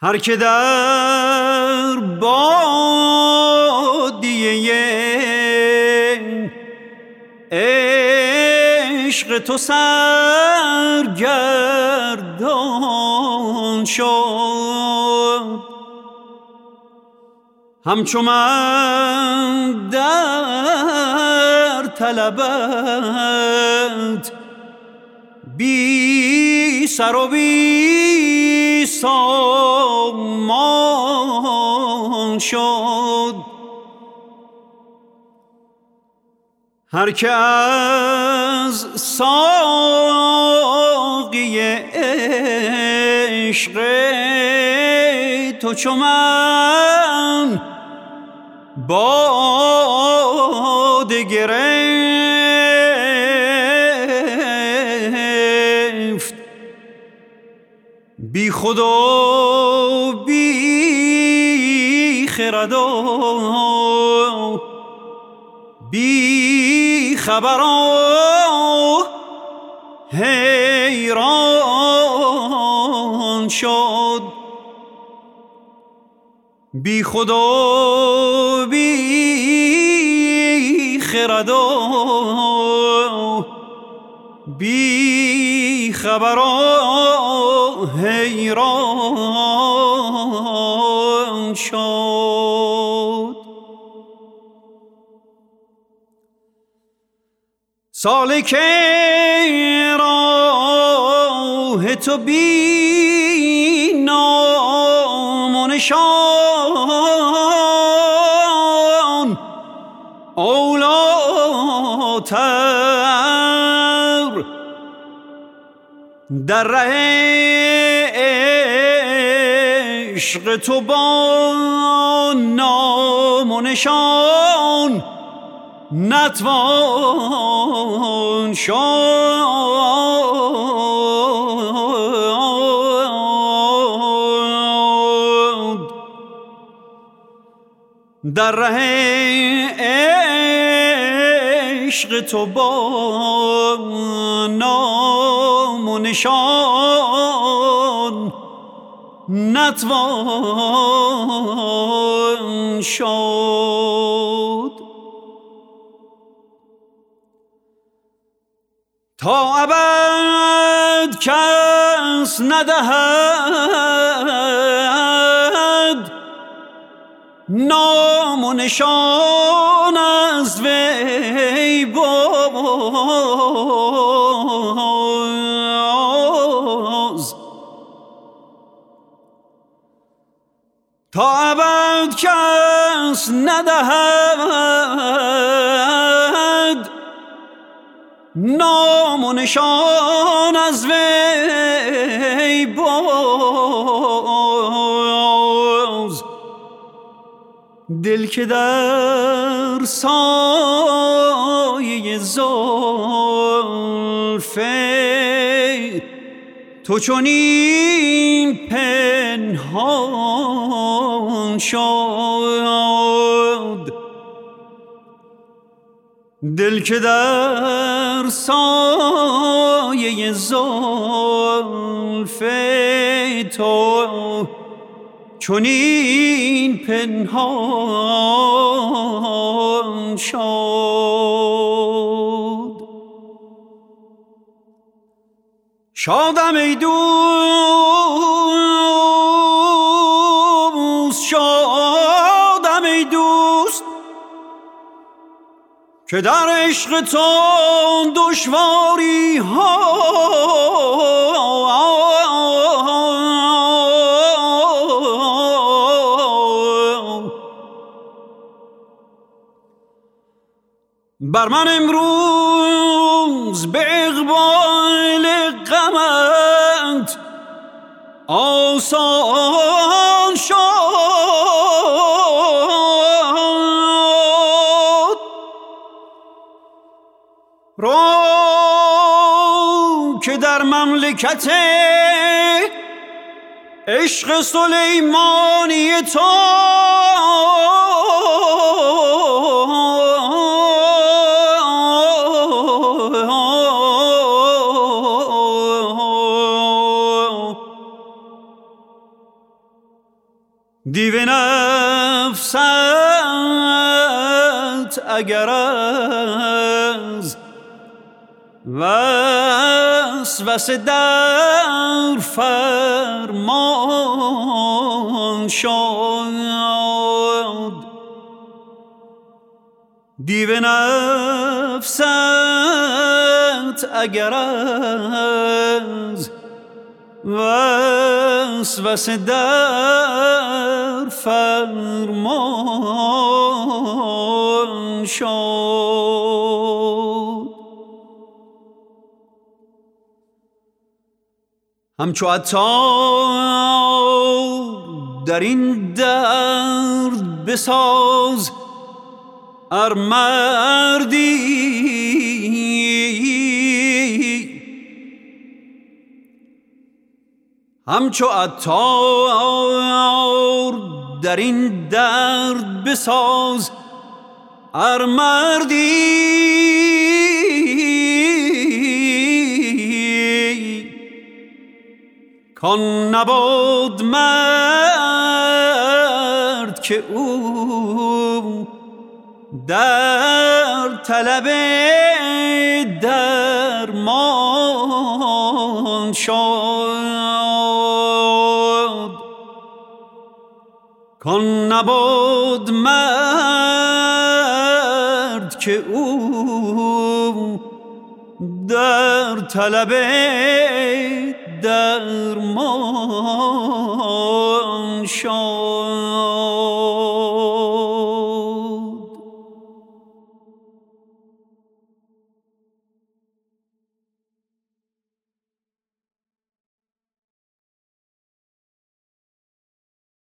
هر که در بادیه عشق تو سرگردان شد، همچو من در طلبت بی سر و بی سامان شد. هر که از ساقی عشق تو چو من باده گرفت، بی خود و بی خرد و بی خبر و حیران شد، بی خود و بی خرد و بی خبر و حیران شد. سالک راه تو بی نام و نشان اولاتر، در ره عشق تو با نام و نشان نتوان شد، در ره عشق تو با نام و نشان نتوان شد. تا ابد کس ندهد نام و نشان از وی باز، تا ابد کس ندهد نام و نشان از وی باز، دل که در سایه زلف تو چنین پنهان شد، دل که در سایه زلف تو چنین پنهان شد. شادم ای دوست، شادم ای دوست که در عشق تو دشواری ها بر من امروز به اقبال غمت آسان شد، رو که در مملکت عشق سلیمانی تو دیو نفست اگر از وسوسه در فرمان شد، دیو نفست اگر از وسوسه در فرمان شد. همچو عطار در این درد بساز ار مردی، همچو عطار در این درد بساز ار مردی، کان نبود مرد که او در طلب درمان شد، کان نبود مرد که او در طلب درمان شد.